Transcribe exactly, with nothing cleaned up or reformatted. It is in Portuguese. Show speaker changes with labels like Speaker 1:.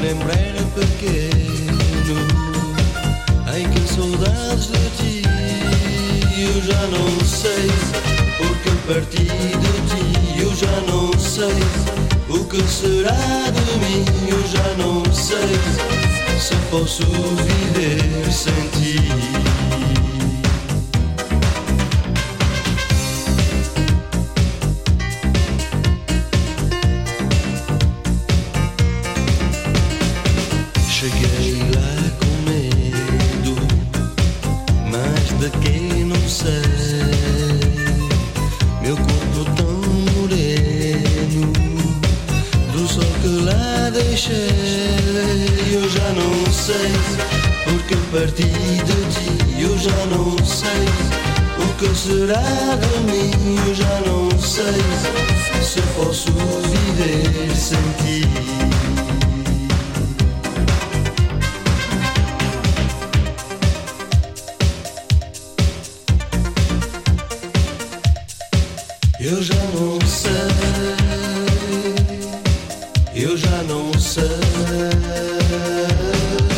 Speaker 1: lembro era pequeno, em que saudades de ti eu já não sei, porque parti de ti eu já não sei, o que será de mim eu já não sei, se posso viver sem ti. Cheguei lá com medo, mas de quem não sei. Meu corpo tão moreno, do sol que lá deixei. Eu já não sei, porque parti de ti. Eu já não sei, o que será de mim. Eu já não sei, se posso viver sem ti. Eu já não sei, eu já não sei.